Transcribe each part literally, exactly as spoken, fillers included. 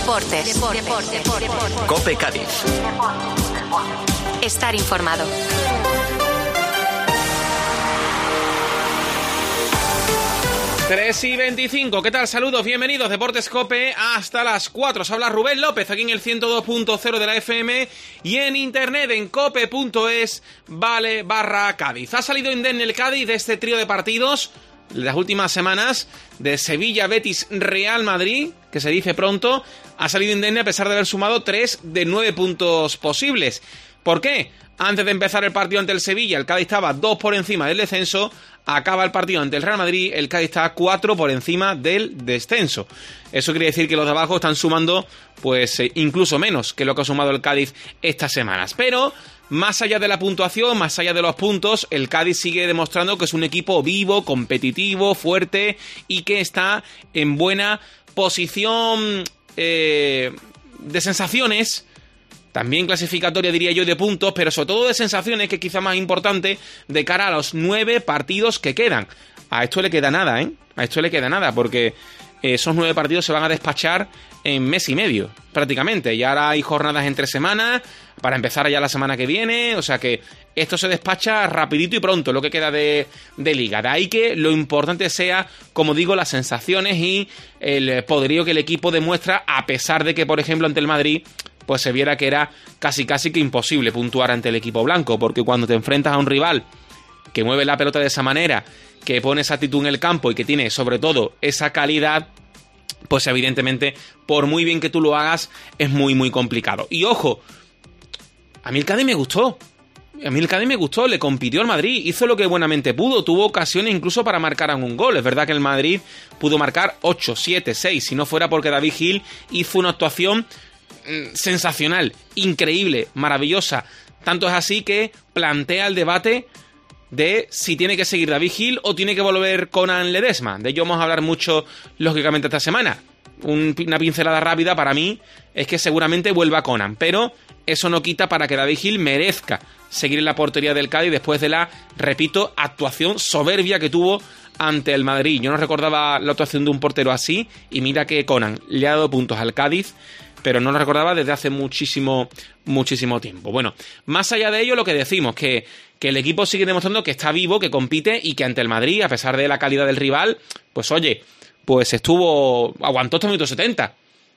Deportes. Deportes. Deportes. Deportes. COPE Cádiz. Estar informado. tres y veinticinco, ¿qué tal? Saludos, bienvenidos, Deportes COPE, hasta las cuatro. Os habla Rubén López, aquí en el ciento dos punto cero de la F M y en internet en cope punto es, vale, barra Cádiz. Ha salido indemne el Cádiz de este trío de partidos las últimas semanas de Sevilla, Betis, Real Madrid, que se dice pronto. Ha salido indemne a pesar de haber sumado tres de nueve puntos posibles. ¿Por qué? Antes de empezar el partido ante el Sevilla, el Cádiz estaba dos por encima del descenso. Acaba el partido ante el Real Madrid, el Cádiz está cuatro por encima del descenso. Eso quiere decir que los de abajo están sumando pues eh, incluso menos que lo que ha sumado el Cádiz estas semanas. Pero más allá de la puntuación, más allá de los puntos, el Cádiz sigue demostrando que es un equipo vivo, competitivo, fuerte y que está en buena posición eh, de sensaciones. También clasificatoria, diría yo, de puntos, pero sobre todo de sensaciones, que es quizá más importante, de cara a los nueve partidos que quedan. A esto le queda nada, ¿eh? A esto le queda nada, porque esos nueve partidos se van a despachar en mes y medio, prácticamente. Y ahora hay jornadas entre semanas, para empezar ya la semana que viene, o sea que esto se despacha rapidito y pronto, lo que queda de, de liga. De ahí que lo importante sea, como digo, las sensaciones y el poderío que el equipo demuestra, a pesar de que, por ejemplo, ante el Madrid pues se viera que era casi casi que imposible puntuar ante el equipo blanco, porque cuando te enfrentas a un rival que mueve la pelota de esa manera, que pone esa actitud en el campo y que tiene sobre todo esa calidad, pues evidentemente, por muy bien que tú lo hagas, es muy muy complicado. Y ojo, a mí el Cádiz me gustó. A mí el Cádiz me gustó, le compitió al Madrid, hizo lo que buenamente pudo, tuvo ocasiones incluso para marcar un gol. Es verdad que el Madrid pudo marcar ocho, siete, seis, si no fuera porque David Gil hizo una actuación sensacional, increíble, maravillosa. Tanto es así que plantea el debate de si tiene que seguir David Gil o tiene que volver Conan Ledesma. De ello vamos a hablar mucho, lógicamente, esta semana. Un, una pincelada rápida para mí es que seguramente vuelva Conan, pero eso no quita para que David Gil merezca seguir en la portería del Cádiz después de la, repito, actuación soberbia que tuvo ante el Madrid. Yo no recordaba la actuación de un portero así, y mira que Conan le ha dado puntos al Cádiz, pero no lo recordaba desde hace muchísimo, muchísimo tiempo. Bueno, más allá de ello, lo que decimos, que, que el equipo sigue demostrando que está vivo, que compite y que ante el Madrid, a pesar de la calidad del rival, pues oye, pues estuvo, aguantó hasta el minuto setenta.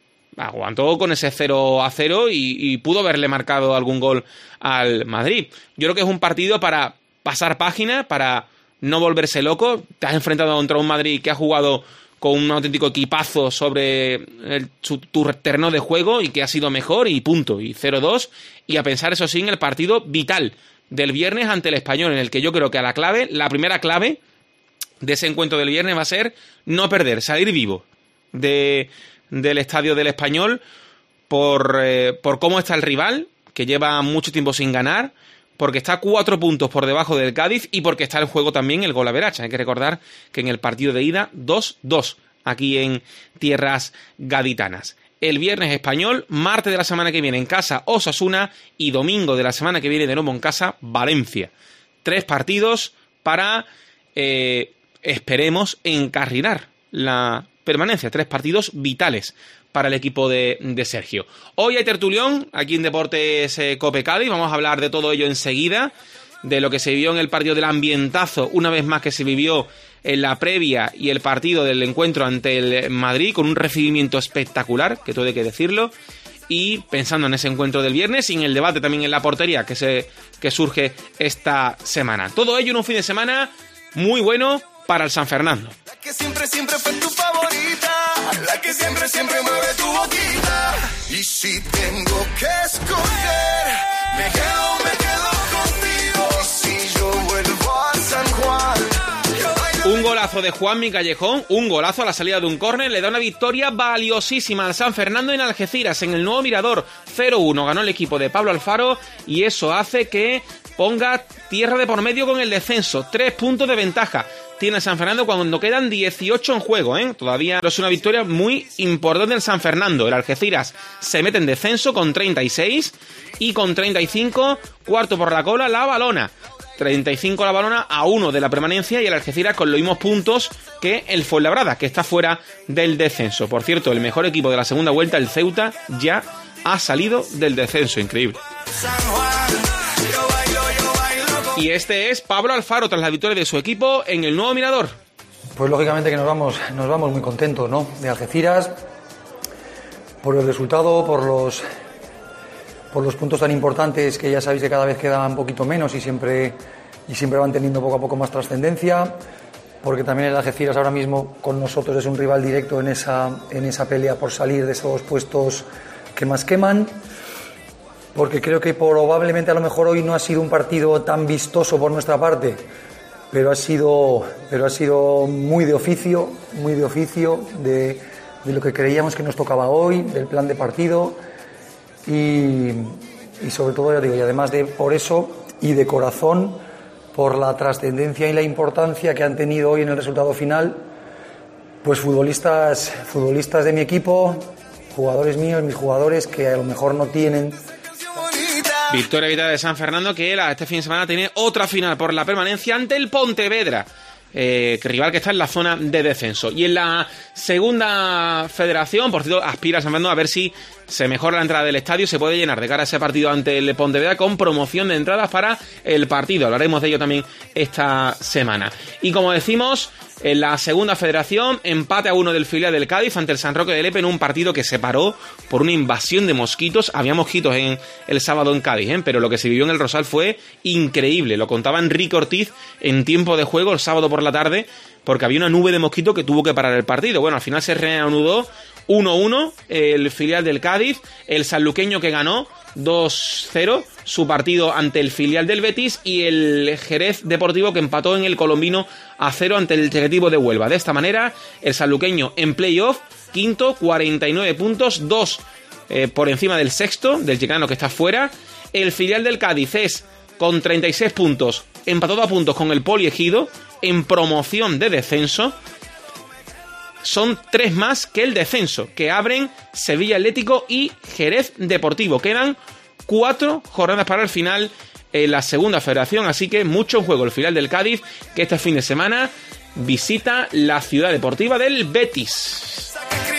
Aguantó con ese cero a cero y, y pudo haberle marcado algún gol al Madrid. Yo creo que es un partido para pasar página, para no volverse loco. Te has enfrentado contra un Madrid que ha jugado con un auténtico equipazo sobre el, su, tu terreno de juego y que ha sido mejor y punto, y cero dos, y a pensar eso sí en el partido vital del viernes ante el Español, en el que yo creo que a la clave, la primera clave de ese encuentro del viernes va a ser no perder, salir vivo de, del estadio del Español por, eh, por cómo está el rival, que lleva mucho tiempo sin ganar, porque está cuatro puntos por debajo del Cádiz y porque está en juego también el gol average. Hay que recordar que en el partido de ida dos dos aquí en tierras gaditanas. El viernes Español, martes de la semana que viene en casa Osasuna y domingo de la semana que viene de nuevo en casa Valencia. Tres partidos para, eh, esperemos, encarrilar la permanencia. Tres partidos vitales para el equipo de, de Sergio. Hoy hay tertulión aquí en Deportes eh, COPE Cádiz. Vamos a hablar de todo ello enseguida, de lo que se vivió en el partido del ambientazo, una vez más que se vivió en la previa y el partido del encuentro ante el Madrid, con un recibimiento espectacular, que todo hay que decirlo, y pensando en ese encuentro del viernes y en el debate también en la portería que, se, que surge esta semana. Todo ello en un fin de semana muy bueno para el San Fernando. La que siempre, siempre fue tu favorita, la que siempre, siempre mueve tu boquita. Y si tengo que escoger, me quedo, me quedo contigo. Y si yo vuelvo a San Juan. Un golazo de Juanmi Callejón, un golazo a la salida de un córner, le da una victoria valiosísima al San Fernando en Algeciras, en el nuevo Mirador. cero uno ganó el equipo de Pablo Alfaro y eso hace que ponga tierra de por medio con el descenso. Tres puntos de ventaja tiene San Fernando cuando quedan dieciocho en juego, ¿eh? Todavía es una victoria muy importante del San Fernando. El Algeciras se mete en descenso con treinta y seis y con treinta y cinco, cuarto por la cola, la Valona. treinta y cinco la balona, a uno de la permanencia, y el Algeciras con los mismos puntos que el Fuenlabrada, que está fuera del descenso. Por cierto, el mejor equipo de la segunda vuelta, el Ceuta, ya ha salido del descenso. Increíble. Y este es Pablo Alfaro tras la victoria de su equipo en el Nuevo Mirador. Pues lógicamente que nos vamos, nos vamos muy contentos, ¿no? De Algeciras, por el resultado, por los, por los puntos tan importantes que ya sabéis que cada vez quedan un poquito menos y siempre, y siempre van teniendo poco a poco más trascendencia, porque también el Algeciras ahora mismo con nosotros es un rival directo en esa, en esa pelea por salir de esos puestos que más queman, porque creo que probablemente a lo mejor hoy no ha sido un partido tan vistoso por nuestra parte, pero ha sido, pero ha sido muy de oficio, muy de oficio de, de lo que creíamos que nos tocaba hoy, del plan de partido y, y sobre todo, ya digo, y además de por eso y de corazón, por la trascendencia y la importancia que han tenido hoy en el resultado final, pues futbolistas, futbolistas de mi equipo, jugadores míos, mis jugadores que a lo mejor no tienen. Victoria vital de San Fernando, que este fin de semana tiene otra final por la permanencia ante el Pontevedra, eh, rival que está en la zona de descenso. Y en la segunda federación, por cierto, aspira San Fernando a ver si se mejora la entrada del estadio, se puede llenar de cara a ese partido ante el Pontevedra con promoción de entradas para el partido. Hablaremos de ello también esta semana. Y como decimos, en la segunda federación, empate a uno del filial del Cádiz ante el San Roque de Lepe en un partido que se paró por una invasión de mosquitos. Había mosquitos en el sábado en Cádiz, ¿eh? Pero lo que se vivió en el Rosal fue increíble. Lo contaba Enrique Ortiz en tiempo de juego el sábado por la tarde, porque había una nube de mosquitos que tuvo que parar el partido. Bueno, al final se reanudó uno uno el filial del Cádiz, el sanluqueño que ganó dos cero su partido ante el filial del Betis, y el Jerez Deportivo que empató en el Colombino a cero ante el Recreativo de Huelva. De esta manera, el sanluqueño en playoff, quinto, cuarenta y nueve puntos, dos eh, por encima del sexto, del chicano que está fuera. El filial del Cádiz es con treinta y seis puntos, empatado a puntos con el Poliegido, en promoción de descenso. Son tres más que el descenso, que abren Sevilla Atlético y Jerez Deportivo. Quedan cuatro jornadas para el final en la segunda federación, así que mucho en juego el filial del Cádiz, que este fin de semana visita la ciudad deportiva del Betis.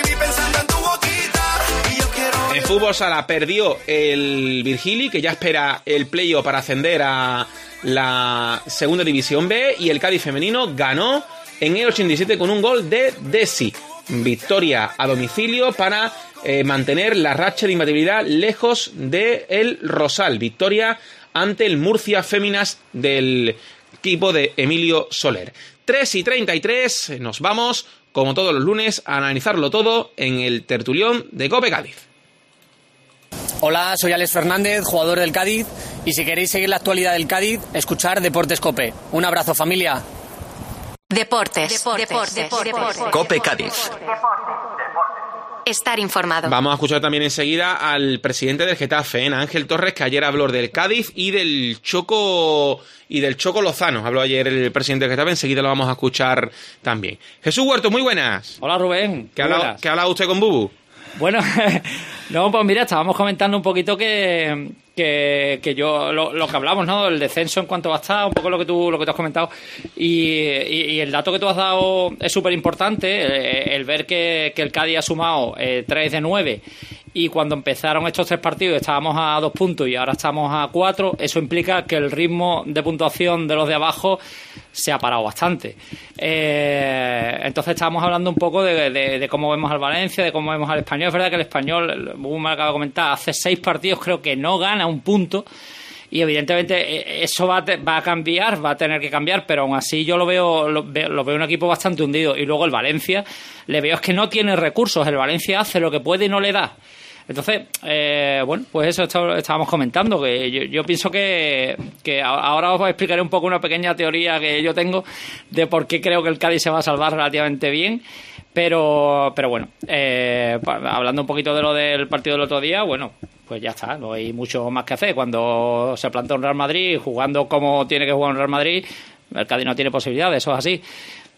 En fútbol sala perdió el Virgili, que ya espera el playoff para ascender a la segunda división B, y el Cádiz femenino ganó en el ochenta y siete con un gol de Desi. Victoria a domicilio para eh, mantener la racha de imbatibilidad lejos del Rosal. Victoria ante el Murcia Féminas del equipo de Emilio Soler. tres y treinta y tres, nos vamos, como todos los lunes, a analizarlo todo en el tertulión de Cope Cádiz. Hola, soy Alex Fernández, jugador del Cádiz, y si queréis seguir la actualidad del Cádiz, escuchar Deportes Cope. Un abrazo, familia. Deportes. Deportes. Deportes. Deportes. Cope Cádiz. Estar informado. Vamos a escuchar también enseguida al presidente del Getafe, ¿eh? Ángel Torres, que ayer habló del Cádiz y del Choco y del Choco Lozano. Habló ayer el presidente del Getafe, enseguida lo vamos a escuchar también. Jesús Huerto, muy buenas. Hola, Rubén. ¿Qué ha hablado, ¿qué ha hablado usted con Bubu? Bueno, no, pues mira, estábamos comentando un poquito que, que, que yo, lo, lo que hablamos, ¿no? El descenso en cuanto va a estar, un poco lo que tú, lo que tú has comentado. Y, y, y el dato que tú has dado es súper importante, eh, el ver que, que el Cádiz ha sumado eh, tres de nueve. Y cuando empezaron estos tres partidos estábamos a dos puntos y ahora estamos a cuatro. Eso implica que el ritmo de puntuación de los de abajo se ha parado bastante. Eh, entonces estábamos hablando un poco de, de, de cómo vemos al Valencia, de cómo vemos al Español. Es verdad que el Español, como me acaba de comentar, hace seis partidos creo que no gana un punto. Y evidentemente eso va a, te, va a cambiar, va a tener que cambiar, pero aún así yo lo veo, lo veo lo veo un equipo bastante hundido. Y luego el Valencia, le veo es que no tiene recursos. El Valencia hace lo que puede y no le da. Entonces, eh, bueno, pues eso estábamos comentando, que yo, yo pienso que, que ahora os explicaré un poco una pequeña teoría que yo tengo de por qué creo que el Cádiz se va a salvar relativamente bien, pero pero bueno, eh, hablando un poquito de lo del partido del otro día, bueno, pues ya está, no hay mucho más que hacer. Cuando se planta un Real Madrid, jugando como tiene que jugar un Real Madrid, el Cádiz no tiene posibilidades, eso es así.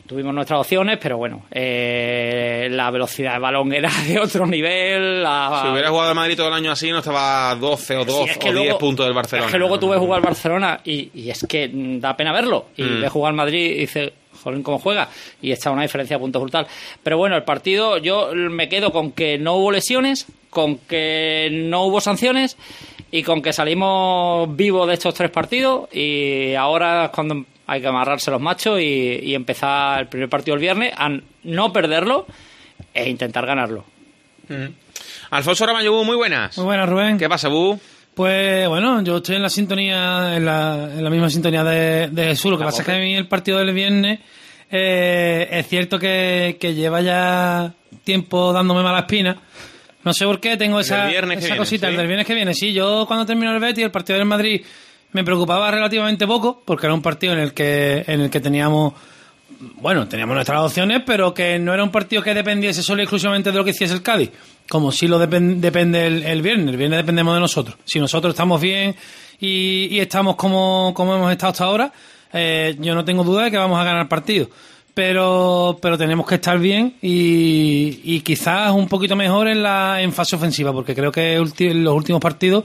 tuvimos nuestras opciones, pero bueno, eh, la velocidad de balón era de otro nivel. La... Si hubiera jugado el Madrid todo el año así, no estaba doce o doce sí, o luego, diez puntos del Barcelona. Es que luego tú ves jugar al Barcelona y, y es que da pena verlo. Y mm. ves jugar al Madrid y dices, joder, cómo juega. Y está una diferencia de puntos brutal. Pero bueno, el partido, yo me quedo con que no hubo lesiones, con que no hubo sanciones y con que salimos vivos de estos tres partidos. Y ahora es cuando hay que amarrarse los machos y, y empezar el primer partido el viernes a no perderlo e intentar ganarlo. Mm. Alfonso Ramallo, Bu, muy buenas. Muy buenas, Rubén. ¿Qué pasa, Bu? Pues bueno, yo estoy en la sintonía, en la, en la misma sintonía de, de Jesús. Lo que ¿La pasa Cope? es que a mí el partido del viernes eh, es cierto que, que lleva ya tiempo dándome mala espina. No sé por qué tengo esa, Del viernes que esa viene, cosita, ¿sí? el del viernes que viene. Sí, yo cuando terminó el Betis, el partido del Madrid, me preocupaba relativamente poco, porque era un partido en el que, en el que teníamos, bueno, teníamos nuestras opciones, pero que no era un partido que dependiese solo y exclusivamente de lo que hiciese el Cádiz, como sí lo depen- depende el, el viernes. El viernes dependemos de nosotros. Si nosotros estamos bien y, y estamos como, como hemos estado hasta ahora, eh, yo no tengo duda de que vamos a ganar el partido. Pero, pero tenemos que estar bien y, y quizás un poquito mejor en la en fase ofensiva, porque creo que ulti- en los últimos partidos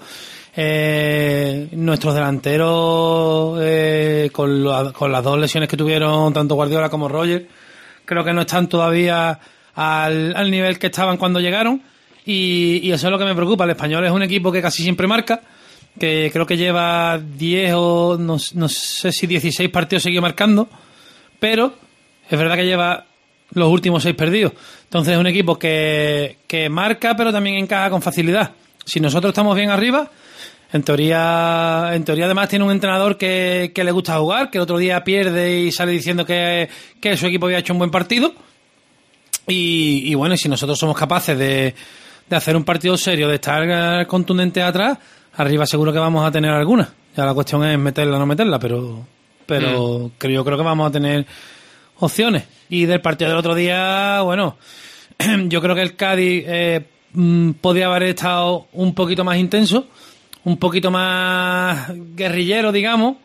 eh, nuestros delanteros eh, con, la- con las dos lesiones que tuvieron tanto Guardiola como Roger, creo que no están todavía al, al nivel que estaban cuando llegaron y, y eso es lo que me preocupa. El Español es un equipo que casi siempre marca, que creo que lleva diez o no, no sé si dieciséis partidos seguidos marcando, pero es verdad que lleva los últimos seis perdidos. Entonces es un equipo que, que marca pero también encaja con facilidad. Si nosotros estamos bien arriba, en teoría, en teoría además tiene un entrenador que, que le gusta jugar, que el otro día pierde y sale diciendo que, que su equipo había hecho un buen partido. Y, y bueno, y si nosotros somos capaces de, de hacer un partido serio, de estar contundentes atrás, arriba seguro que vamos a tener alguna. Ya la cuestión es meterla o no meterla, pero, pero mm. creo, yo creo que vamos a tener opciones. Y del partido del otro día, bueno, yo creo que el Cádiz eh, podía haber estado un poquito más intenso, un poquito más guerrillero, digamos,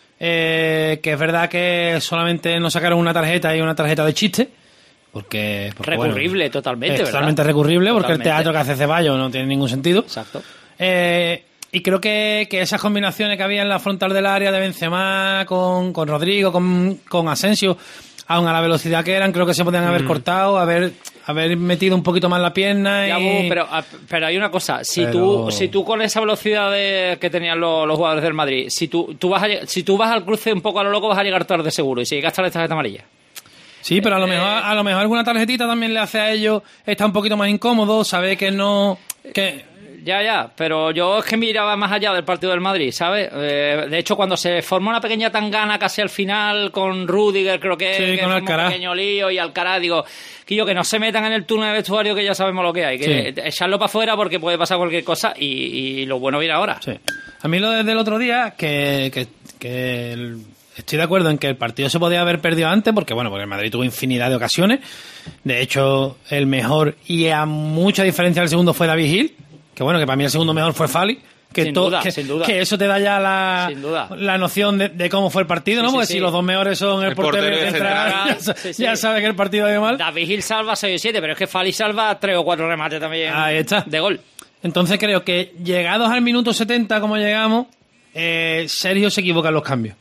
eh, que es verdad que solamente nos sacaron una tarjeta y una tarjeta de chiste, porque, porque recurrible bueno, totalmente, es ¿verdad? totalmente recurrible, porque Totalmente. el teatro que hace Ceballos no tiene ningún sentido. Exacto. Eh, y creo que, que esas combinaciones que había en la frontal del área de Benzema con, con Rodrigo, con, con Asensio, aun a la velocidad que eran, creo que se podían haber mm. cortado, haber haber metido un poquito más la pierna. Ya, y... pero, pero hay una cosa, si pero... tú si tú con esa velocidad de, que tenían los, los jugadores del Madrid, si tú, tú vas a, si tú vas al cruce un poco a lo loco, vas a llegar tarde seguro, y si llegas tarde esta tarjeta amarilla. Sí, pero a lo eh, mejor a lo mejor alguna tarjetita también le hace a ellos, está un poquito más incómodo, sabe que no... que Ya, ya, pero yo es que miraba más allá del partido del Madrid, ¿sabes? Eh, de hecho, cuando se formó una pequeña tangana casi al final con Rüdiger, creo que, sí, que con formó Alcaraz. un pequeño lío, y Alcaraz, digo, que yo que no se metan en el túnel de vestuario, que ya sabemos lo que hay, que sí. echarlo para afuera porque puede pasar cualquier cosa y, y lo bueno viene ahora. Sí. A mí lo desde el otro día, que, que, que el, estoy de acuerdo en que el partido se podía haber perdido antes, porque bueno, porque el Madrid tuvo infinidad de ocasiones. De hecho, el mejor y a mucha diferencia del segundo fue David Gil. Que bueno, que para mí el segundo mejor fue Fali. Que, sin to, duda, que, sin duda. que eso te da ya la, sin duda. la noción de, de cómo fue el partido, ¿no? Sí, sí, Porque sí. si los dos mejores son el, El portero portero y y el el central, central. ya, Sí, sí. ya sabe que el partido ha ido mal. David Gil salva seis o siete, pero es que Fali salva tres o cuatro remates también. Ahí está. De gol. Entonces creo que llegados al minuto setenta como llegamos, eh, Sergio se equivoca en los cambios.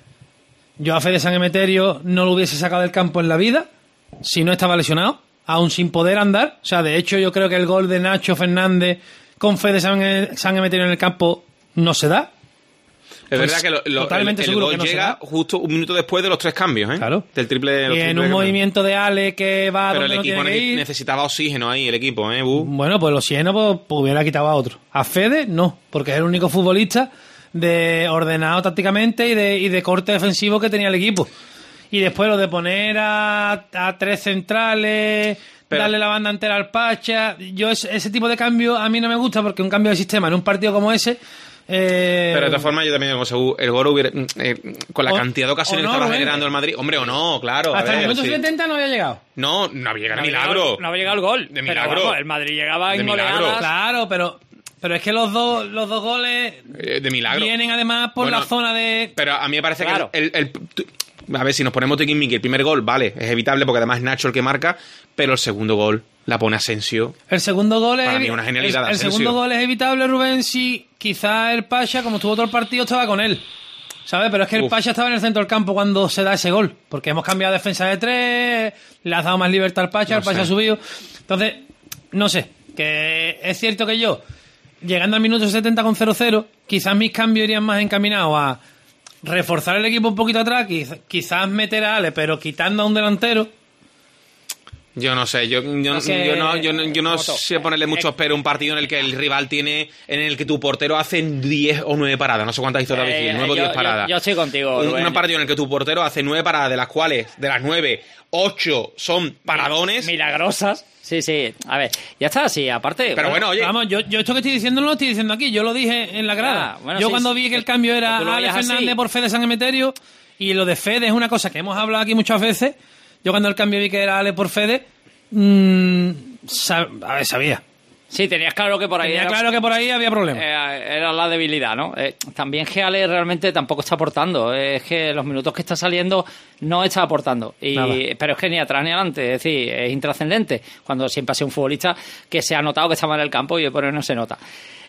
Yo a Fede San Emeterio no lo hubiese sacado del campo en la vida si no estaba lesionado, aún sin poder andar. O sea, de hecho yo creo que el gol de Nacho Fernández con Fede San, San Emeterio en el campo no se da. Es Pues verdad que lo, lo, totalmente el, el seguro gol que no se llega da. justo un minuto después de los tres cambios, ¿eh? Claro. Del triple de los Y en triples un que- movimiento de Ale que va Pero donde el no equipo tiene que ne- ir. necesitaba oxígeno ahí, el equipo, ¿eh? Bu? Bueno, pues los oxígeno pues, pues hubiera quitado a otro. A Fede no, porque es el único futbolista de ordenado tácticamente y de, y de corte defensivo que tenía el equipo. Y después lo de poner a, a tres centrales, Pero- darle la banda entera al Pacha. Yo ese, ese tipo de cambio a mí no me gusta, porque un cambio de sistema en un partido como ese... Eh, Pero de todas formas yo también digo, según el gol hubiera... eh, con la O- cantidad de ocasiones o no, que estaba Rubén. generando el Madrid... Hombre, o no, claro. a hasta el ver, minuto sí. setenta no había llegado. No, no había llegado No de había milagro. llegado- no había llegado el gol. De Pero milagro. vamos, el Madrid llegaba De en milagro. goleadas. Claro, pero... Pero es que los dos los dos goles Eh, de milagro. vienen además por Bueno, la zona de... Pero a mí me parece Claro. que el, el- tú- a ver, si nos ponemos tiquismiqui, el primer gol, vale, es evitable porque además es Nacho el que marca, pero el segundo gol la pone Asensio. El segundo gol Para es mí una genialidad el, de el Asensio. segundo gol es evitable, Rubén, si quizás el Pasha, como estuvo todo el partido, estaba con él. ¿Sabes? Pero es que el Uf. Pasha estaba en el centro del campo cuando se da ese gol. Porque hemos cambiado defensa de tres, le has dado más libertad al Pasha, No el Pasha sé. ha subido. Entonces, no sé. Que es cierto que yo, llegando al minuto setenta con cero cero, quizás mis cambios irían más encaminados a reforzar el equipo un poquito atrás, quiz- quizás meter a Ale, pero quitando a un delantero. Yo no sé, yo, yo, Es que- yo no, yo no, yo no como todo. sé ponerle muchos pero a un partido en el que el rival tiene, en el que tu portero hace diez o nueve paradas, no sé cuántas hizo David Eh, Gil, nueve o yo- diez paradas. yo- yo estoy contigo, Un, Rubén. un partido en el que tu portero hace nueve paradas, de las cuales, de las nueve, ocho son paradones. Milagrosas. Sí, sí. A ver, ya está, sí, aparte... Pero bueno, oye, Vamos, yo, yo esto que estoy diciendo no lo estoy diciendo aquí, yo lo dije en la grada. Ah, bueno, yo sí, cuando sí, vi que el que- cambio que era tú lo Ale veías así. Fernández por Fede San Emeterio, y lo de Fede es una cosa que hemos hablado aquí muchas veces. Yo cuando el cambio vi que era Ale por Fede, mmm, sab- a ver, sabía. Sí, tenías claro que por ahí... Tenía era- claro que por ahí había problemas. Eh, era la debilidad, ¿no? Eh, también que Ale realmente tampoco está aportando. Es que los minutos que está saliendo no está aportando. Y, Nada. pero es que ni atrás ni adelante. Es decir, es intrascendente. Cuando siempre ha sido un futbolista que se ha notado que estaba en el campo y por eso no se nota.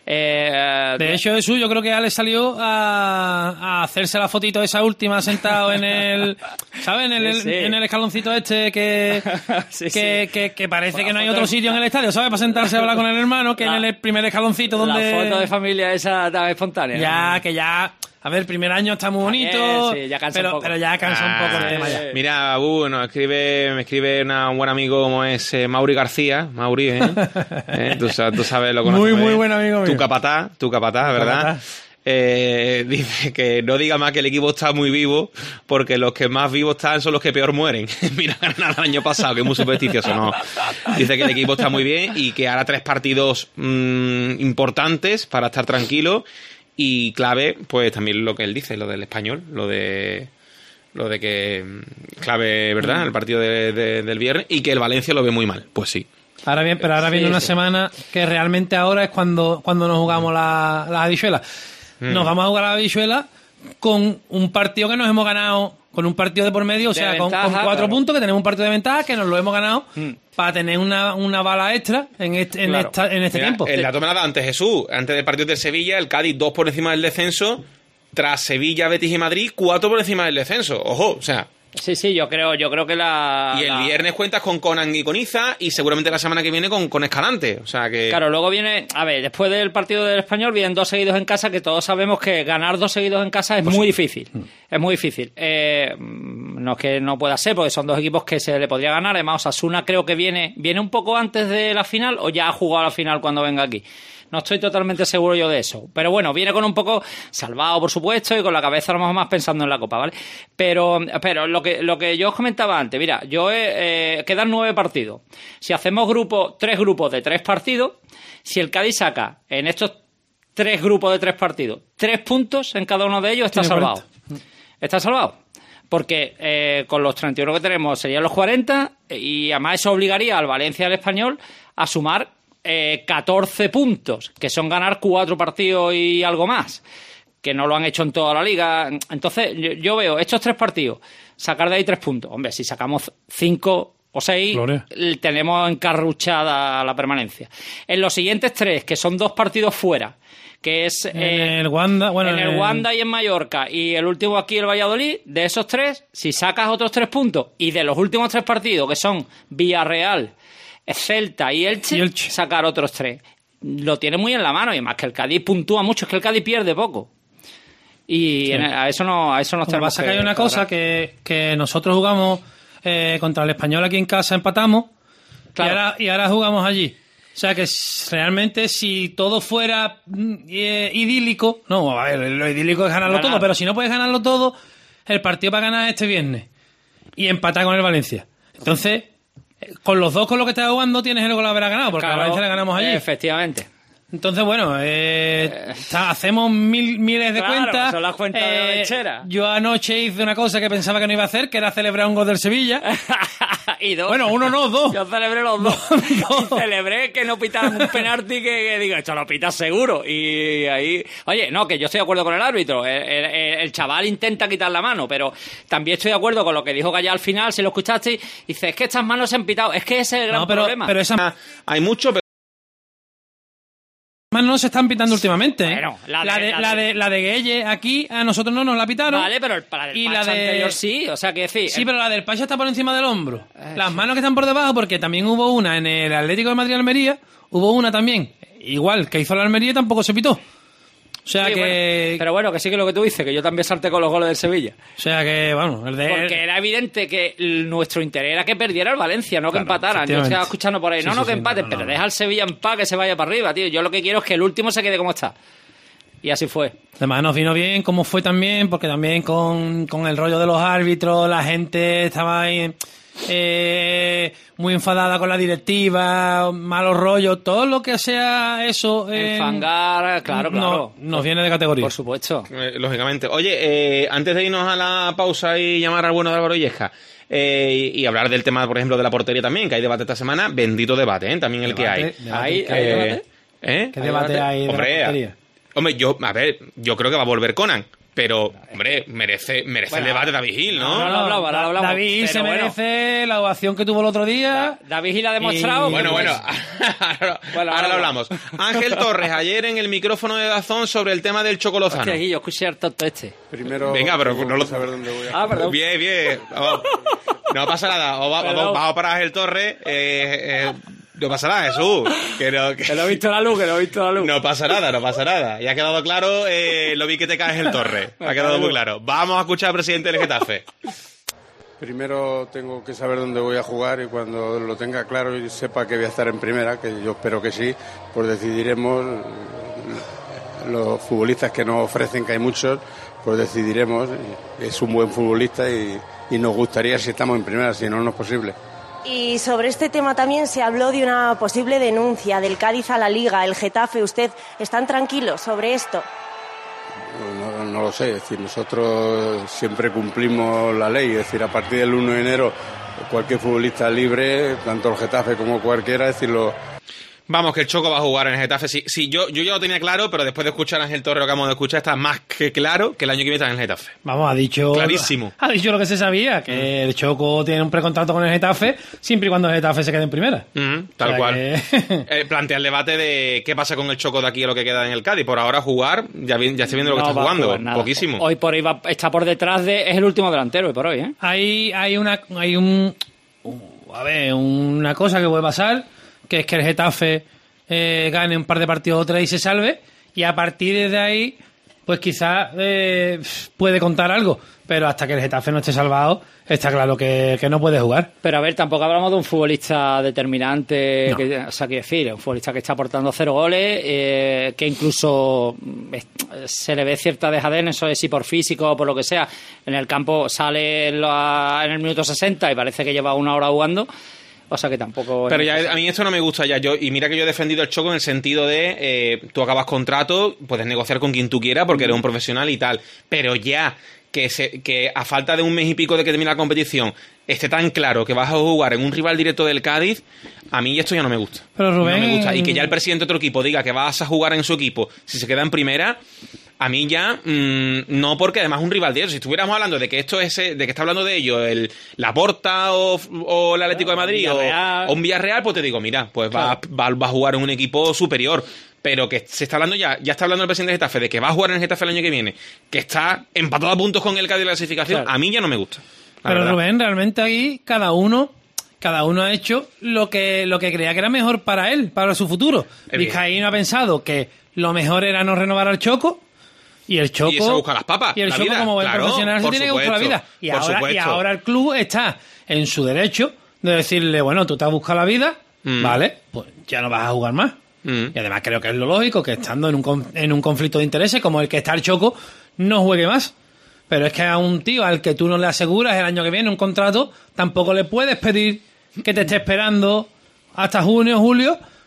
Eh, De hecho, Jesús, yo creo que Ale salió a, a hacerse la fotito esa última sentado en el, ¿sabes? En el, Sí, sí. en el escaloncito este que, Sí, que, sí. que, que parece La que no hay foto otro de- sitio en el estadio, ¿sabes? Para sentarse a hablar con el hermano, que La- en el primer escaloncito donde... La foto de familia esa tan espontánea. Ya, que ya... A ver, el primer año está muy bonito, bien, sí, ya cansa pero, un poco. pero ya cansa un poco el Ah, tema ya. Mira, Abu, nos escribe, me escribe una- un buen amigo como es eh, Mauri García. Mauri, ¿eh? ¿Eh? Tú, sa- tú sabes, lo conoces Muy, bien. muy buen amigo mío. Tu capataz, tu capataz, ¿verdad? Capataz. Eh, dice que no diga más que el equipo está muy vivo, porque los que más vivos están son los que peor mueren. Mira, ganaron el año pasado, que es muy supersticioso, ¿no? Dice que el equipo está muy bien y que hará tres partidos mmm, importantes para estar tranquilo. Y clave, pues también lo que él dice, lo del español, lo de lo de que mm, clave, ¿verdad? El partido de- de- del viernes y que el Valencia lo ve muy mal. Pues sí. Ahora bien, pero ahora viene Sí, una sí. semana que realmente ahora es cuando, cuando nos jugamos la- las habichuelas. Mm. Nos vamos a jugar las habichuelas con un partido que nos hemos ganado, con un partido de por medio, o De sea, con, ventaja, con cuatro claro. puntos, que tenemos un partido de ventaja, que nos lo hemos ganado Mm. para tener una, una bala extra en este, en Claro. esta- en este Mira, tiempo. el dato me lo ha dado antes Jesús. Antes del partido del Sevilla, el Cádiz dos por encima del descenso. Tras Sevilla, Betis y Madrid, cuatro por encima del descenso. Ojo, o sea... Sí, sí, yo creo, yo creo que la... Y el la- viernes cuentas con Conan y con Iza y seguramente la semana que viene con, con Escalante. O sea que... Claro, luego viene, a ver, después del partido del Español vienen dos seguidos en casa, que todos sabemos que ganar dos seguidos en casa es muy difícil. Es muy difícil. Eh, no es que no pueda ser, porque son dos equipos que se le podría ganar. Además, Osasuna creo que viene, viene un poco antes de la final o ya ha jugado la final cuando venga aquí. No estoy totalmente seguro yo de eso. Pero bueno, viene con un poco salvado, por supuesto, y con la cabeza a lo mejor más pensando en la Copa, ¿vale? Pero, pero lo que lo que yo os comentaba antes, mira, yo he, eh, quedan nueve partidos. Si hacemos grupos, tres grupos de tres partidos, si el Cádiz saca en estos tres grupos de tres partidos tres puntos en cada uno de ellos, está Tiene salvado. Está salvado. Porque eh, con los treinta y uno que tenemos serían los cuarenta y además eso obligaría al Valencia y al Español a sumar eh, catorce puntos, que son ganar cuatro partidos y algo más, que no lo han hecho en toda la liga. Entonces yo, yo veo estos tres partidos, sacar de ahí tres puntos. Hombre, si sacamos cinco o seis, Gloria. tenemos encarruchada la permanencia. En los siguientes tres, que son dos partidos fuera, que es en eh, el Wanda, bueno, en el Wanda y en Mallorca, y el último aquí el Valladolid, de esos tres, si sacas otros tres puntos, y de los últimos tres partidos, que son Villarreal, Celta y Elche, Y Elche. sacar otros tres. Lo tiene muy en la mano, y además que el Cádiz puntúa mucho, es que el Cádiz pierde poco. Y Sí. en- a eso no, a eso nos Lo que tenemos pasa es que hay una cosa que, que nosotros jugamos eh, contra el Español aquí en casa, empatamos, Claro. y, ahora, y ahora jugamos allí. O sea que s- realmente si todo fuera mm, eh, idílico, no, a ver, lo idílico es ganarlo Ganar. todo, pero si no puedes ganarlo todo, el partido para ganar este viernes y empatar con el Valencia. Entonces, eh, con los dos con los que estás jugando tienes el gol haber ganado, porque Claro, a Valencia le ganamos allí. Efectivamente. Entonces, bueno, eh, está- hacemos mil, miles de Claro, cuentas. son las cuentas de lechera. Yo anoche hice una cosa que pensaba que no iba a hacer, que era celebrar un gol del Sevilla. y dos. Bueno, uno no, dos. Yo celebré los dos. dos. Y celebré que no pitaran un penalti que, que digo, esto lo pitas seguro. Y ahí... Oye, no, que yo estoy de acuerdo con el árbitro. El, el, el chaval intenta quitar la mano, pero también estoy de acuerdo con lo que dijo Gallá al final, si lo escuchaste, dice, es que estas manos se han pitado. Es que ese es el gran No, pero, problema. pero esas Hay mucho, pero... manos no se están pitando últimamente. ¿eh? Bueno, la la, de- de, la la, de- de, la de Gueye aquí a nosotros no nos la pitaron. Vale, pero el- para el Y patch la de- anterior sí, o sea, que decir... Sí, el- pero la del Pacho está por encima del hombro. Eh, Las sí. manos que están por debajo, porque también hubo una en el Atlético de Madrid-Almería, hubo una también, igual, que hizo la Almería y tampoco se pitó. O sea Sí, que... bueno, pero bueno, que sí que lo que tú dices, que yo también salté con los goles del Sevilla. O sea que, vamos, el de... Porque era evidente que el- nuestro interés era que perdiera el Valencia, no que Claro, empataran. Yo efectivamente. estaba escuchando por ahí, Sí, no, sí, no que sí, empaten, no, no, pero no. deja al Sevilla en paz, que se vaya para arriba, tío. Yo lo que quiero es que el último se quede como está. Y así fue. Además nos vino bien como fue también, porque también con, con el rollo de los árbitros, la gente estaba ahí, eh, muy enfadada con la directiva, malos rollos, todo lo que sea eso... En en- fangar, claro, no- claro. nos viene de categoría. Por supuesto. Eh, lógicamente. Oye, eh, antes de irnos a la pausa y llamar al bueno de Álvaro Illesca, eh, y, y hablar del tema, por ejemplo, de la portería también, que hay debate esta semana, bendito debate, ¿eh? También el que hay. Debate, debate, Ahí- ¿qué- ¿hay Eh, debate? ¿eh? ¿Qué debate hay de la Hombre, portería? hombre, yo, a ver, yo creo que va a volver Conan, pero, hombre, merece, merece Bueno, el debate David Gil, ¿no? no, no, hablamos, ahora hablamos, David pero se bueno. merece la ovación que tuvo el otro día. David Gil ha demostrado... Y- Bueno, pues, bueno, ahora, Bueno, ahora ahora lo hablamos. Ángel Torres, ayer en el micrófono de Dazón sobre el tema del Choco Lozano. Hostia, yo escuché el tonto este. Primero, Venga, pero tengo no lo- que saber dónde voy a... Ah, perdón. Bien, bien. Vamos. No pasa nada. O va- Perdón. vamos, vamos para Ángel Torres. Eh, eh, no pasa nada, Jesús. Que no, que- Que lo he visto la luz, que lo he visto la luz. no pasa nada, no pasa nada. Ya ha quedado claro eh, lo vi que te caes el Torres. Ha quedado muy claro. Vamos a escuchar al presidente del Getafe. Primero tengo que saber dónde voy a jugar y cuando lo tenga claro y sepa que voy a estar en primera, que yo espero que sí, pues decidiremos, los futbolistas que nos ofrecen, que hay muchos, pues decidiremos. Es un buen futbolista y, y nos gustaría si estamos en primera, si no, no es posible. Y sobre este tema también se habló de una posible denuncia del Cádiz a la Liga, el Getafe. ¿Usted están tranquilos sobre esto? No, no lo sé, es decir, nosotros siempre cumplimos la ley, es decir, a partir del uno de enero cualquier futbolista libre, tanto el Getafe como cualquiera, es decir, lo... Vamos, que el Choco va a jugar en el Getafe. Sí, sí yo, yo ya lo tenía claro, pero después de escuchar a Ángel Torres lo que acabamos de escuchar, está más que claro que el año que viene está en el Getafe. Vamos, ha dicho... Clarísimo. Ha dicho lo que se sabía, que el Choco tiene un precontrato con el Getafe, siempre y cuando el Getafe se quede en primera. Ujú, tal O sea cual. que- Eh, plantea el debate de qué pasa con el Choco de aquí a lo que queda en el Cádiz. Por ahora jugar, ya, vi- ya estoy viendo lo que No está va a jugando. jugar nada. Poquísimo. Hoy por hoy va, está por detrás de... Es el último delantero hoy por hoy, ¿eh? Hay, hay una hay un, un- a ver, una cosa que puede pasar, que es que el Getafe eh, gane un par de partidos o tres y se salve, y a partir de ahí pues quizás eh, puede contar algo, pero hasta que el Getafe no esté salvado está claro que, que no puede jugar. Pero a ver, tampoco hablamos de un futbolista determinante, No. que, o sea, quiero decir, un futbolista que está aportando cero goles, eh, que incluso mm, es- se le ve cierta dejadez, eso es si por físico o por lo que sea, en el campo sale en, la- en el minuto sesenta y parece que lleva una hora jugando, o sea que tampoco... Pero ya a mí esto no me gusta ya. Yo, y mira que yo he defendido el Choco en el sentido de eh, tú acabas contrato, puedes negociar con quien tú quieras porque eres un profesional y tal. Pero ya que, se, que a falta de un mes y pico de que termine la competición esté tan claro que vas a jugar en un rival directo del Cádiz, a mí esto ya no me gusta. Pero Rubén... No me gusta. Y que ya el presidente de otro equipo diga que vas a jugar en su equipo si se queda en primera... A mí ya, mmm, no, porque además es un rival directo. Si estuviéramos hablando de que esto es, eh, de que está hablando de ello el Laporta o, o el Atlético de Madrid o, Villarreal. o un Villarreal, pues te digo, mira, pues va, va, va a jugar en un equipo superior. Pero que se está hablando ya, ya está hablando el presidente de Getafe de que va a jugar en el Getafe el año que viene, que está empatado a puntos con el Cádiz de la clasificación, Claro. a mí ya no me gusta. la Pero verdad. Rubén, realmente ahí cada uno cada uno ha hecho lo que lo que creía que era mejor para él, para su futuro. Evidente. Vizcaíno ha pensado que lo mejor era no renovar al Choco, y el Choco Y se busca las papas, y el la Choco vida, como buen claro, profesional se por tiene que buscar la supuesto, vida. Y por ahora, y supuesto. ahora el club está en su derecho de decirle, bueno, tú te has buscado la vida, Mm. vale, pues ya no vas a jugar más. Mm. Y además creo que es lo lógico que estando en un, con- en un conflicto de intereses como el que está el Choco, no juegue más. Pero es que a un tío al que tú no le aseguras el año que viene un contrato, tampoco le puedes pedir que te esté esperando hasta junio o julio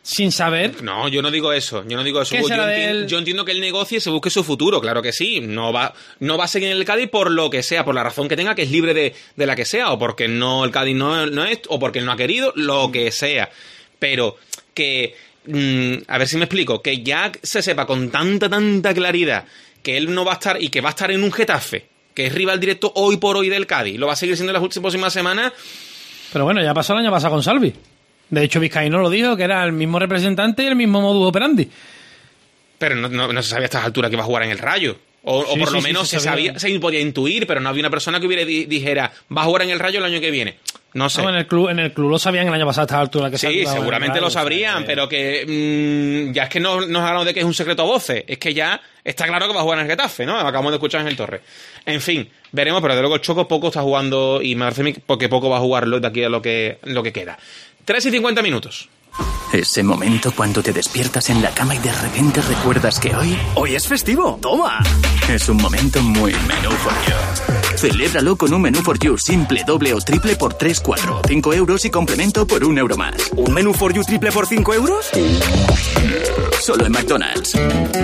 sin saber. No, yo no digo eso, yo no digo eso. ¿Qué Yo, será de entiendo, él? yo entiendo que él negocie y se busque su futuro, claro que sí. No va, no va a seguir en el Cádiz por lo que sea, por la razón que tenga, que es libre de, de la que sea, o porque no el Cádiz no, no es, o porque él no ha querido, lo que sea. Pero que, mmm, a ver si me explico, que ya se sepa con tanta, tanta claridad que él no va a estar y que va a estar en un Getafe, que es rival directo hoy por hoy del Cádiz, lo va a seguir siendo en las próximas semanas. Pero bueno, ya pasó el año pasado con Salvi. De hecho, Vizcaíno lo dijo, que era el mismo representante y el mismo modus operandi. Pero no, no, no se sabía a estas alturas que iba a jugar en el Rayo. O, Sí, o por sí, lo sí, menos sí, se sabía. sabía, se podía intuir, pero no había una persona que hubiera di- dijera, va a jugar en el Rayo el año que viene. No sé. No, en el club, en el club lo sabían el año pasado a esta altura que Sí, Salvi iba a seguramente jugar, lo o sea, sabrían, que- pero que mmm, ya es que no nos hablamos de que es un secreto a voces, es que ya está claro que va a jugar en el Getafe, ¿no? Acabamos de escuchar en el Torre. En fin, veremos, pero de luego el Choco poco está jugando y me parece a mí porque poco va a jugarlo de aquí a lo que, lo que queda. tres y cincuenta minutos. Ese momento cuando te despiertas en la cama y de repente recuerdas que hoy... ¡Hoy es festivo! ¡Toma! Es un momento muy menú for you. Celébralo con un menú for you simple, doble o triple por tres, cuatro, cinco euros y complemento por un euro más. ¿Un menú for you triple por cinco euros? Solo en McDonald's.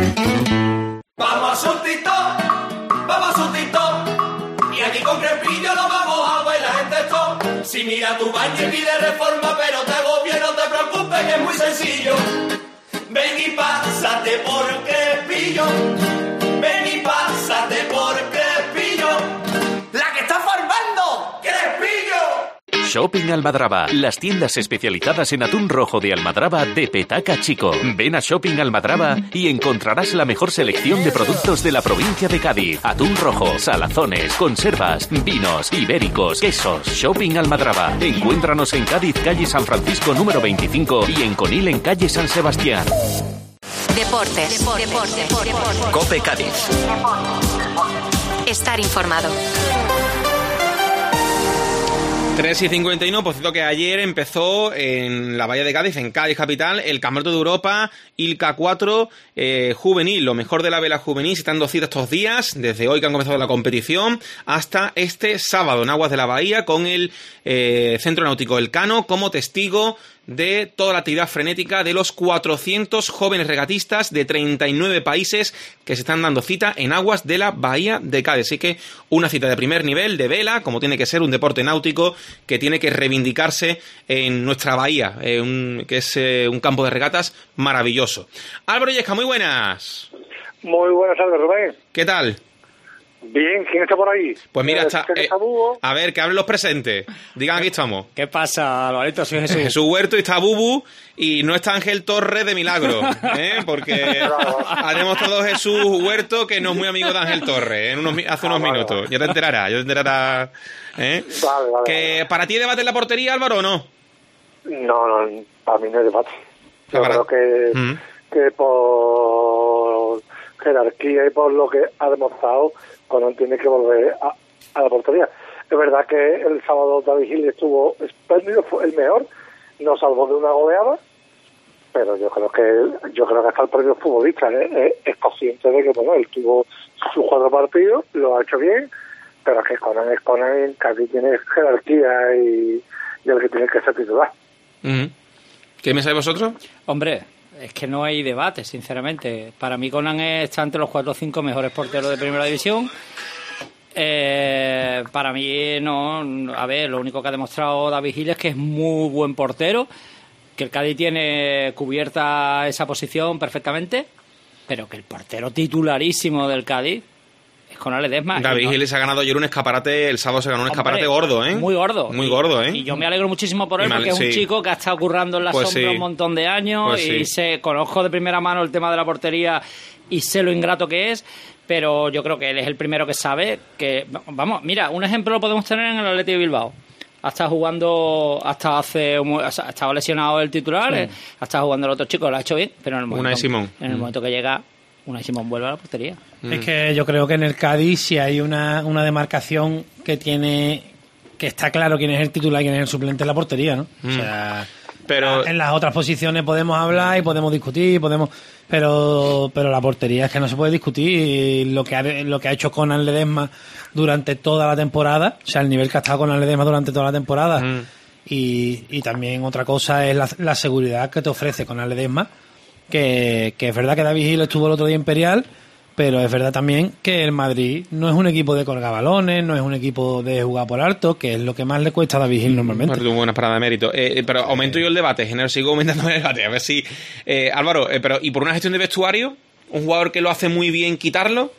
Vamos a un TikTok, vamos a un TikTok. Y aquí con Crespillo lo vamos a bailar en TikTok. Si mira tu baño y pide reforma, pero te agobia, no te preocupes, que es muy sencillo. Ven y pásate por Crespillo. Ven y pásate por Crespillo. ¡La que está formando! ¡Crespillo! Shopping Almadraba, las tiendas especializadas en atún rojo de Almadraba de Petaca Chico. Ven a Shopping Almadraba y encontrarás la mejor selección de productos de la provincia de Cádiz. Atún rojo, salazones, conservas, vinos, ibéricos, quesos. Shopping Almadraba. Encuéntranos en Cádiz, calle San Francisco número veinticinco y en Conil en calle San Sebastián. Deportes. Deportes. Deportes. Deportes. Cope Cádiz. Estar informado. tres y cincuenta y uno, por cierto que ayer empezó en la Bahía de Cádiz, en Cádiz capital, el Campeonato de Europa I L C A cuatro eh, juvenil, lo mejor de la vela juvenil. Se están dos citas estos días, desde hoy que han comenzado la competición hasta este sábado en Aguas de la Bahía, con el eh, Centro Náutico Elcano como testigo de toda la actividad frenética de los cuatrocientos jóvenes regatistas de treinta y nueve países que se están dando cita en aguas de la Bahía de Cádiz. Así que una cita de primer nivel de vela, como tiene que ser un deporte náutico que tiene que reivindicarse en nuestra bahía, eh, un, que es eh, un campo de regatas maravilloso. Álvaro Yesca, muy buenas. Muy buenas tardes, Rubén. ¿Qué tal? Bien, ¿quién está por ahí? Pues mira, Eh, está, ¿quién eh, está Bubo? a ver, que hablen los presentes. Digan, aquí estamos. ¿Qué pasa, Alvarito? Soy Jesús. Jesús Huerto y está Bubu y no está Ángel Torres de milagro, ¿eh? Porque ha demostrado Jesús Huerto que no es muy amigo de Ángel Torres, ¿eh? en unos, mi- hace unos Ah, vale, minutos. vale. Ya te enterarás, ya te enterarás. ¿eh? Vale, vale, Que vale. para ti debate en la portería, Álvaro, ¿o no? No, no, para mí no hay debate. Yo Ah, para- creo que, Mm. que por jerarquía y por lo que ha demostrado, Conan tiene que volver a, a la portería. Es verdad que el sábado David Gil estuvo espléndido, fue el mejor, nos salvó de una goleada, pero yo creo que yo creo que hasta el propio futbolista ¿eh? es, es consciente de que bueno, él tuvo sus cuatro partidos, lo ha hecho bien, pero que Conan es Conan, que aquí tiene jerarquía y, y el que tiene que ser titular. Ujú. ¿Qué pensáis vosotros? Hombre, es que no hay debate, sinceramente. Para mí Conan está entre los cuatro o cinco mejores porteros de Primera División. Eh, para mí no, a ver, lo único que ha demostrado David Gil es que es muy buen portero, que el Cádiz tiene cubierta esa posición perfectamente, pero que el portero titularísimo del Cádiz es Conan Ledesma. David Y no- Gil se ha ganado ayer un escaparate, el sábado se ganó un escaparate Hombre, gordo, ¿eh? Muy gordo. Muy Y- gordo, ¿eh? Y yo me alegro muchísimo por Y él, me ale- porque es un sí. chico que ha estado currando en la Pues sombra sí. un montón de años Pues y sí. se conozco de primera mano el tema de la portería y sé lo ingrato que es, pero yo creo que él es el primero que sabe que... Vamos, mira, un ejemplo lo podemos tener en el Athletic de Bilbao. Ha estado jugando hasta hace... un- Ha estado lesionado el titular, Sí. eh, ha estado jugando el otro chico, lo ha hecho bien, pero en el momento, Unai Simón. En el Mm. momento que llega, Unai Simón vuelve a la portería. Mm. Es que yo creo que en el Cádiz si hay una, una demarcación que tiene que está claro quién es el titular y quién es el suplente en la portería, ¿no? Mm. O sea, Pero en las otras posiciones podemos hablar y podemos discutir, podemos, pero pero la portería es que no se puede discutir. Y lo que ha, lo que ha hecho Conan Ledesma durante toda la temporada, o sea, el nivel que ha estado Conan Ledesma durante toda la temporada. Mm. Y, y también otra cosa es la, la seguridad que te ofrece con Ledesma, que, que es verdad que David Gil estuvo el otro día Imperial, pero es verdad también que el Madrid no es un equipo de colgabalones, no es un equipo de jugar por alto, que es lo que más le cuesta a David Gil normalmente. Tuvo buena parada de mérito. Eh, pero aumento yo el debate, Genaro, sigo aumentando el debate, a ver si... Eh, Álvaro, eh, pero ¿y por una gestión de vestuario? ¿Un jugador que lo hace muy bien quitarlo?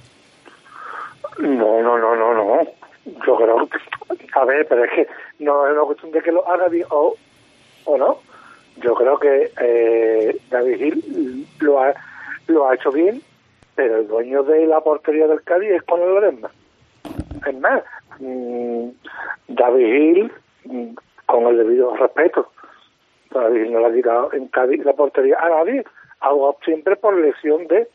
No, no, no, no, no. Yo creo que... A ver, pero es que no es una cuestión de que lo haga bien o, o no. Yo creo que eh, David Gil lo ha, lo ha hecho bien, pero el dueño de la portería del Cádiz es con el Ledesma. Es más, mmm, David Gil, mmm, con el debido respeto, David Gil no le ha quitado en Cádiz la portería a nadie, algo siempre por lesión de...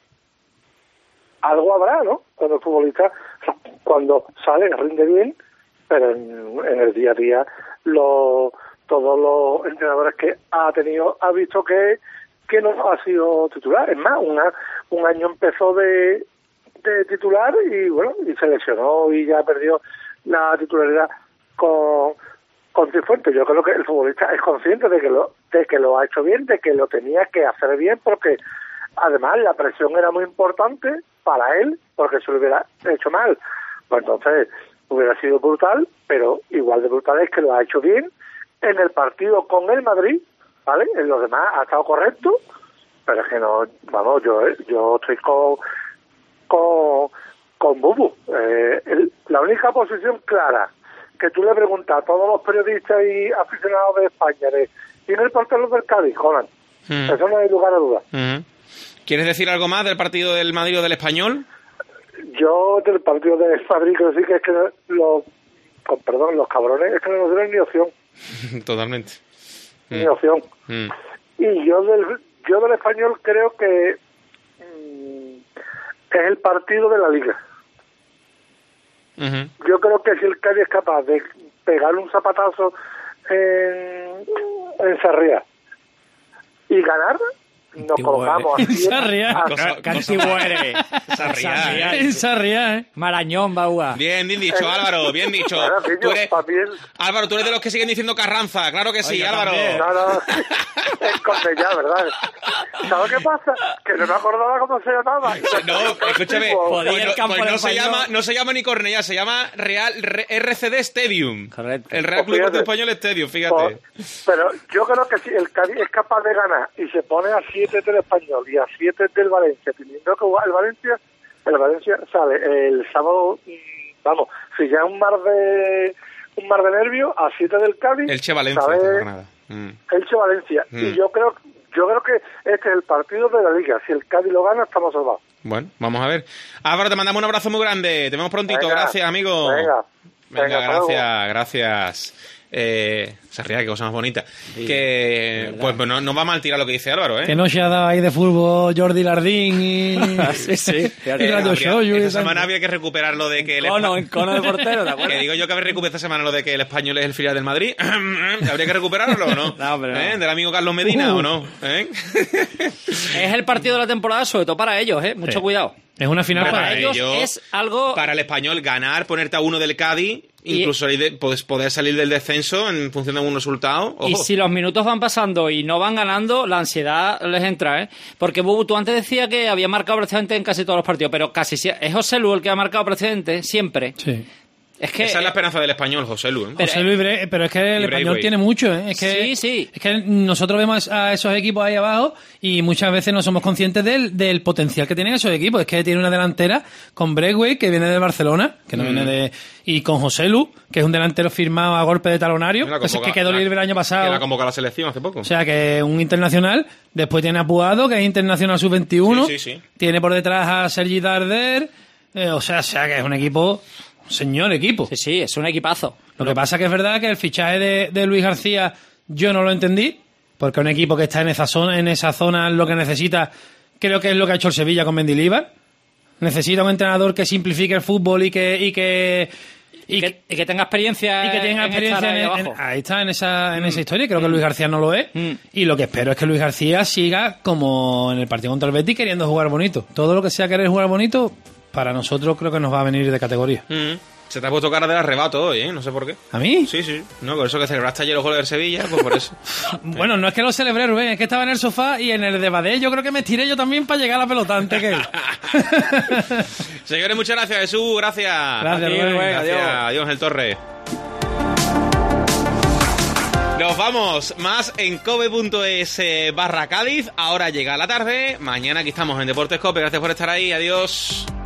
Algo habrá, ¿no? Cuando el futbolista, cuando sale, rinde bien, pero en, en el día a día lo, todos los entrenadores que ha tenido ha visto que, que no ha sido titular. Es más, una, un año empezó de, de titular y bueno, y se lesionó y ya perdió la titularidad con, con Cifuentes. Yo creo que el futbolista es consciente de que lo, de que lo ha hecho bien, de que lo tenía que hacer bien, porque además la presión era muy importante para él, porque se lo hubiera hecho mal. Pues entonces hubiera sido brutal, pero igual de brutal es que lo ha hecho bien en el partido con el Madrid, ¿vale? En los demás ha estado correcto, pero es que no, vamos, yo yo estoy con con, con Bubu. Eh, el, la única posición clara que tú le preguntas a todos los periodistas y aficionados de España, de ¿quién es el portero del Cádiz? Jonan. Mm. Eso no hay lugar a duda. Mm. ¿Quieres decir algo más del partido del Madrid o del Español? Yo del partido del Madrid creo que sí que es que los, con perdón, los cabrones es que no nos dieron ni opción. Totalmente. Ni mm. opción. Mm. Y yo del yo del Español creo que mmm, es el partido de la Liga. Uh-huh. Yo creo que si el Cádiz es capaz de pegarle un zapatazo en, en Sarriá y ganar, nos colocamos así. Sarriá. Cantiguo eres. Sarriá. En Sarriá, ¿eh? Marañón, Baúa. Bien, bien dicho, Álvaro, bien dicho. Bueno, sí, tú eres... papel. Álvaro, tú eres de los que siguen diciendo Carranza, claro que sí, Oiga, Álvaro. también. No, no, es Cornellá, ¿verdad? ¿Sabes qué pasa? Que no me acordaba cómo se llamaba. No, escúchame, Podía pues, el no, campo pues del no se Español. llama, no se llama ni Cornellá, se llama Real R C D Stadium. Correcto. El Real Pues Club fíjate. Español Stadium, fíjate. Pues, pero yo creo que si el Cádiz es capaz de ganar y se pone a siete del Español y a siete del Valencia, teniendo que jugar el Valencia, el Valencia sale el sábado, vamos, si ya un mar de un mar de nervios, a siete del Cádiz, Elche Valencia, sale esta jornada. Mm. Elche Valencia. Mm. Y yo creo yo creo que este es el partido de la Liga. Si el Cádiz lo gana, estamos salvados. Bueno, vamos a ver. Álvaro, te mandamos un abrazo muy grande. Te vemos prontito. Venga, gracias, amigo. Venga. Venga, Venga, hasta gracias, luego. gracias. Eh, Sarriá, qué cosa más bonita. Sí, que pues, pues no, no va mal tirar lo que dice Álvaro, ¿eh? Que no se ha dado ahí de fútbol Jordi Lardín y, Sí, sí. y Eh, Radio habría- Show. y esta tal. semana había que recuperar lo de que el Cono, Espa- en cono de portero, ¿te acuerdas? que digo yo que habría recuperado esta semana lo de que el Español es el filial del Madrid. ¿Habría que recuperarlo o no? No, pero no. ¿Eh? Del amigo Carlos Medina Uh. o no. ¿Eh? Es el partido de la temporada, sobre todo para ellos, ¿eh? Mucho Sí. cuidado. Es una final Para para, ellos ellos, es algo... Para el Español ganar, ponerte a uno del Cádiz, Y- incluso salir de- pues, poder salir del descenso en función de algún resultado. Ojo. Y si los minutos van pasando y no van ganando, la ansiedad les entra, ¿eh? Porque, Bubu, tú antes decías que había marcado precedente en casi todos los partidos, pero casi si- es José Lu el que ha marcado precedente siempre. Sí. Es que... Esa es la esperanza del Español, José Lu. ¿eh? Pero- José Luis Bre- pero es que el Y español Braithwaite. tiene mucho, ¿eh? Es que, Sí, sí. Es que nosotros vemos a esos equipos ahí abajo y muchas veces no somos conscientes del, del potencial que tienen esos equipos. Es que tiene una delantera con Braithwaite, que viene de Barcelona, que no Mm. viene de... Y con José Lu, que es un delantero firmado a golpe de talonario, La que es el que convoca- quedó la- libre el año Que pasado. la convocó a la selección hace poco. O sea, que un internacional. Después tiene a Puado, que es internacional sub veintiuno. Sí, sí, sí. Tiene por detrás a Sergi Darder. Eh, o sea, o sea, que es un equipo... Señor equipo. Sí, sí, es un equipazo. Lo que pasa que es verdad que el fichaje de, de Luis García yo no lo entendí, porque un equipo que está en esa zona, en esa zona lo que necesita, creo que es lo que ha hecho el Sevilla con Mendilibar. Necesita un entrenador que simplifique el fútbol y que y que Y, que, y que tenga experiencia y que tenga en experiencia estar ahí en, en- abajo. ahí está en esa en esa historia. Creo que Luis García no lo es, Mm. y lo que espero es que Luis García siga como en el partido contra el Betis, queriendo jugar bonito. Todo lo que sea querer jugar bonito para nosotros creo que nos va a venir de categoría. Mm. Se te ha puesto cara del arrebato hoy, ¿eh? No sé por qué. ¿A mí? Sí, sí. No, por eso que celebraste ayer los goles del Sevilla, pues por eso. Bueno, no es que lo celebré, Rubén, es que estaba en el sofá y en el de Badé yo creo que me estiré yo también para llegar a la pelota antes que él. Señores, muchas gracias, Jesús. Gracias. Gracias, Rubén. Gracias. Adiós. Adiós, el Torre. Nos vamos más en cope.es barra Cádiz. Ahora llega la tarde. Mañana aquí estamos en Deportes Cope. Gracias por estar ahí. Adiós.